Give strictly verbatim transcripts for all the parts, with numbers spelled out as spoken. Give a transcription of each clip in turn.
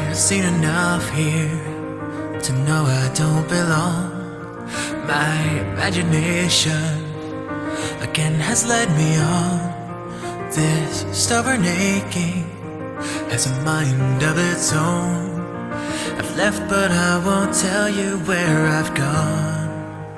seen enough here to know I don't belong. My imagination again has led me on. This stubborn aching has a mind of its own. I've left but I won't tell you where I've gone.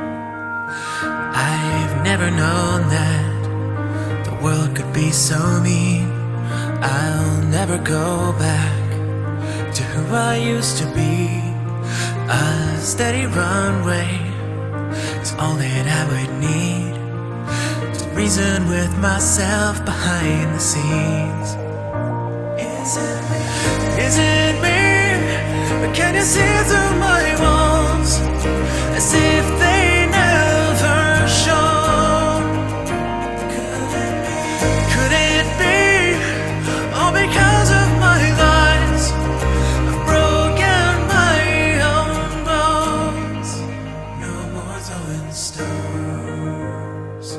I've never known that the world could be so mean. I'll never go back to who I used to be. A steady runway is all that I would need to reason with myself behind the scenes. Is it me? Is it me? Or can you see through my walls as if they never shone? Could it be? Could it be all because of my lies? I've broken my own bones. No more throwing stones.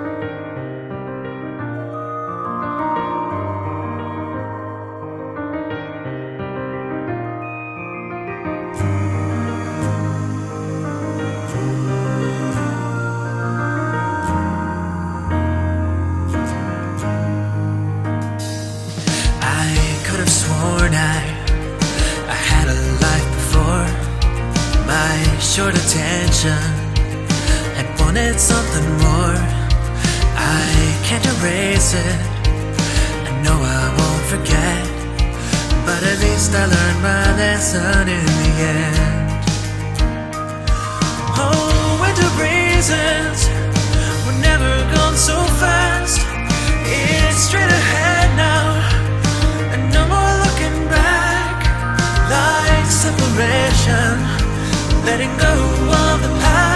I, I had a life before my short attention and wanted something more. I can't erase it, I know I won't forget, but at least I learned my lesson in the end. Oh, winter breezes were never gone so fast. It's straight ahead now, and no more looking back. Like separation, letting go of the past.